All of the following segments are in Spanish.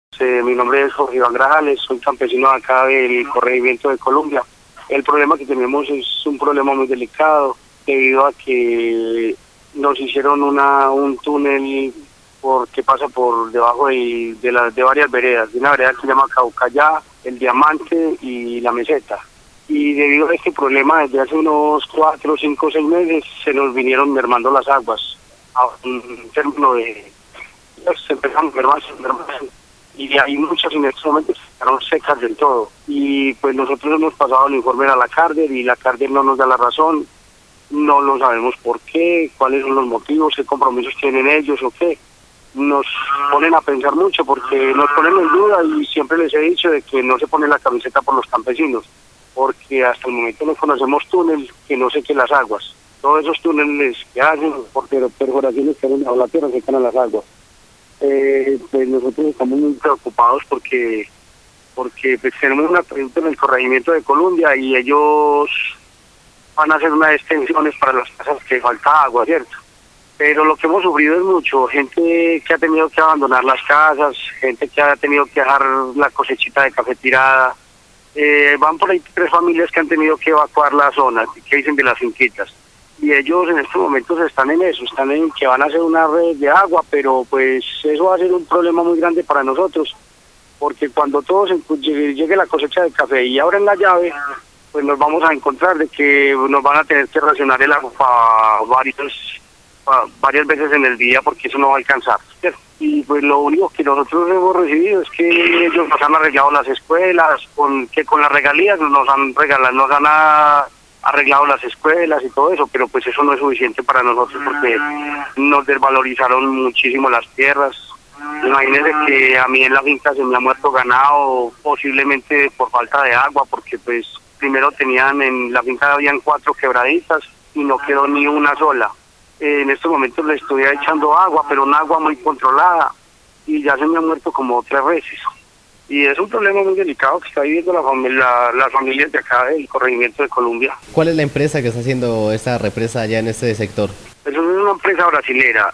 Mi nombre es Jorge Iván Grajales, soy campesino acá del corregimiento de Colombia. El problema que tenemos es un problema muy delicado debido a que nos hicieron un túnel que pasa por debajo de varias veredas, de una vereda que se llama Caucayá, El Diamante y La Meseta. Y debido a este problema, desde hace unos 4, 5, 6 meses se nos vinieron mermando las aguas a un término de... se empezaron a mermar, y hay muchas en estos momentos que quedaron secas del todo. Y pues nosotros hemos pasado el informe a la Carder y la Carder no nos da la razón, no lo sabemos por qué, cuáles son los motivos, qué compromisos tienen ellos o qué. Nos ponen a pensar mucho porque nos ponen en duda y siempre les he dicho de que no se pone la camiseta por los campesinos, porque hasta el momento no conocemos túnel que no sequen las aguas. Todos esos túneles que hacen, porque perforaciones que hacen bajo la tierra secan a las aguas. Pues nosotros estamos muy preocupados porque pues tenemos una pregunta en el corregimiento de Colombia y ellos van a hacer unas extensiones para las casas que falta agua, ¿cierto? Pero lo que hemos sufrido es mucho, gente que ha tenido que abandonar las casas, gente que ha tenido que dejar la cosechita de café tirada. Van por ahí 3 familias que han tenido que evacuar la zona, que dicen de las finquitas. Y ellos en estos momentos están en eso, están en que van a hacer una red de agua, pero pues eso va a ser un problema muy grande para nosotros, porque cuando todos llegue la cosecha de café y abren la llave, pues nos vamos a encontrar de que nos van a tener que racionar el agua varias veces en el día, porque eso no va a alcanzar, ¿cierto? Y pues lo único que nosotros hemos recibido es que ellos nos han arreglado las escuelas, con las regalías nos han arreglado las escuelas y todo eso, pero pues eso no es suficiente para nosotros porque nos desvalorizaron muchísimo las tierras. Imagínense que a mí en la finca se me ha muerto ganado, posiblemente por falta de agua, porque pues primero en la finca habían 4 quebraditas y no quedó ni una sola. En estos momentos le estoy echando agua, pero un agua muy controlada, y ya se me ha muerto como 3 veces. Y es un problema muy delicado que está viviendo las familias de acá del corregimiento de Colombia. ¿Cuál es la empresa que está haciendo esta represa allá en este sector? Es una empresa brasilera,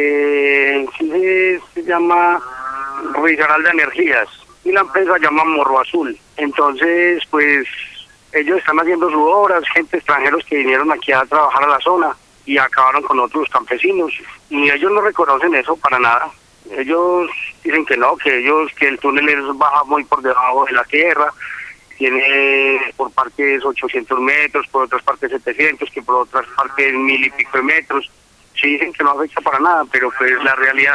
se llama Risaralda Energías, y la empresa se llama Morro Azul. Entonces, pues, ellos están haciendo sus obras, gente extranjeros que vinieron aquí a trabajar a la zona y acabaron con otros campesinos, y ellos no reconocen eso para nada. Ellos dicen que no, que el túnel baja muy por debajo de la tierra, tiene por partes 800 metros, por otras partes 700, que por otras partes 1000 y pico de metros. Sí dicen que no afecta para nada, pero pues la realidad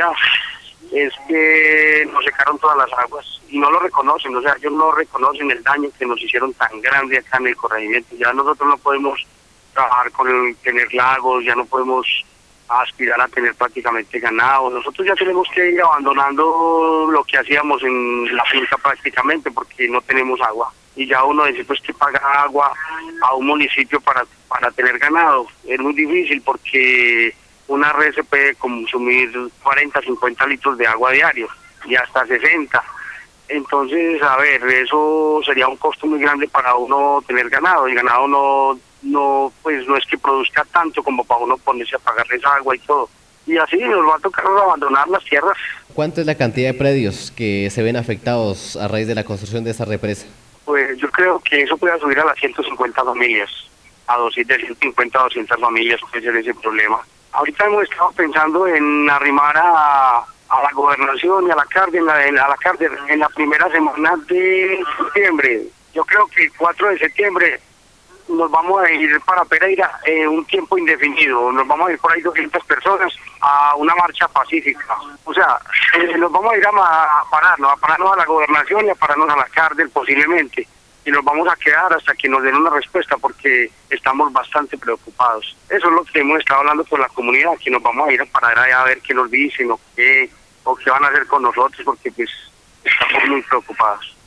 es que nos secaron todas las aguas y no lo reconocen, o sea, ellos no reconocen el daño que nos hicieron tan grande acá en el corregimiento. Ya nosotros no podemos trabajar tener lagos, ya no podemos aspirar a tener prácticamente ganado. Nosotros ya tenemos que ir abandonando lo que hacíamos en la finca prácticamente porque no tenemos agua. Y ya uno dice pues que paga agua a un municipio para tener ganado. Es muy difícil porque una red se puede consumir 40, 50 litros de agua diario y hasta 60. Entonces, a ver, eso sería un costo muy grande para uno tener ganado. El ganado no es que produzca tanto como para uno ponerse a pagarles agua y todo. Y así nos va a tocar abandonar las tierras. ¿Cuánto es la cantidad de predios que se ven afectados a raíz de la construcción de esta represa? Pues yo creo que eso puede subir a las 150 familias, de 150 a 200 familias puede ser ese problema. Ahorita hemos estado pensando en arrimar a la gobernación y a la Carder en la primera semana de septiembre. Yo creo que el 4 de septiembre nos vamos a ir para Pereira un tiempo indefinido. Nos vamos a ir por ahí 200 personas a una marcha pacífica. O sea, nos vamos a ir a pararnos a la gobernación y a pararnos a la Carder posiblemente. Y nos vamos a quedar hasta que nos den una respuesta porque estamos bastante preocupados. Eso es lo que hemos estado hablando con la comunidad, que nos vamos a ir a parar allá a ver qué nos dicen o qué van a hacer con nosotros porque pues estamos muy preocupados.